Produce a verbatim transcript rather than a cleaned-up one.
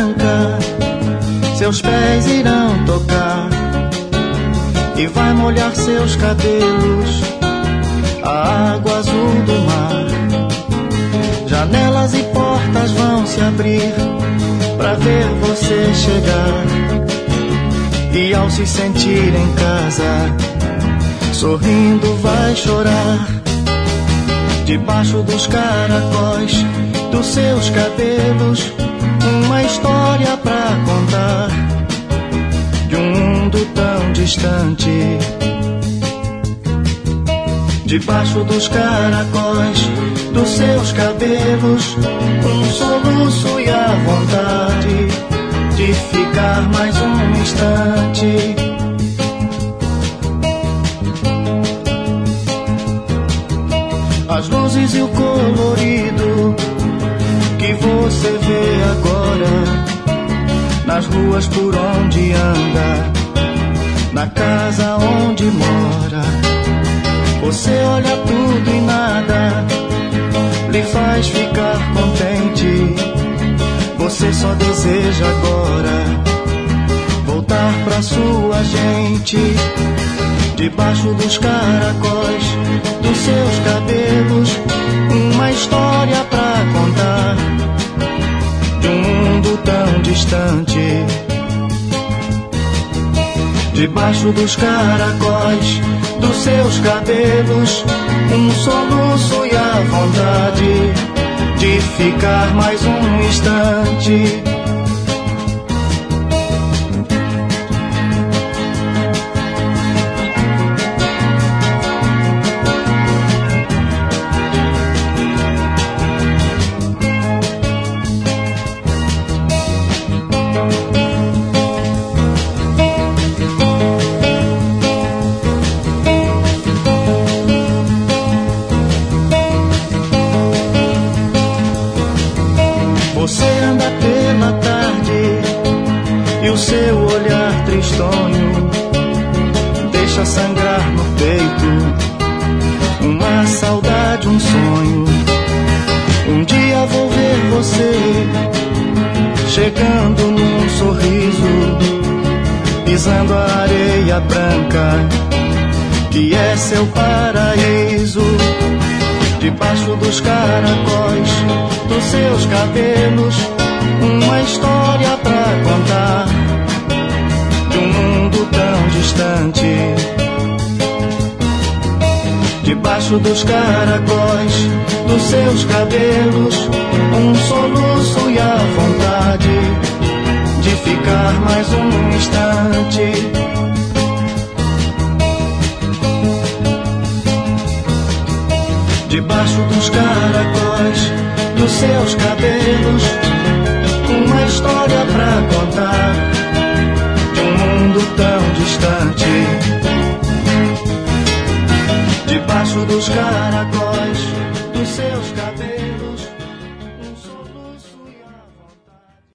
branca, seus pés irão tocar e vai molhar seus cabelos, a água azul do mar. Janelas e portas vão se abrir pra ver você chegar, e ao se sentir em casa, sorrindo vai chorar. Debaixo dos caracóis dos seus cabelos, uma história pra contar de um mundo tão distante. Debaixo dos caracóis dos seus cabelos, um soluço e a vontade de ficar mais um instante. As luzes e o colorido que você vê agora, nas ruas por onde anda, na casa onde mora. Você olha tudo e nada lhe faz ficar contente. Você só deseja agora voltar pra sua gente. Debaixo dos caracóis dos seus cabelos, uma história pra contar de um mundo tão distante. Debaixo dos caracóis dos seus cabelos, um soluço e a vontade de ficar mais um instante. Você anda pela tarde e o seu olhar tristonho deixa sangrar no peito uma saudade, um sonho. Um dia vou ver você chegando num sorriso, pisando a areia branca que é seu paraíso. Debaixo dos caracóis dos seus cabelos, uma história pra contar de um mundo tão distante. Debaixo dos caracóis dos seus cabelos, um soluço e a vontade de ficar mais um instante. Debaixo dos caracóis dos seus cabelos, uma história pra contar de um mundo tão distante.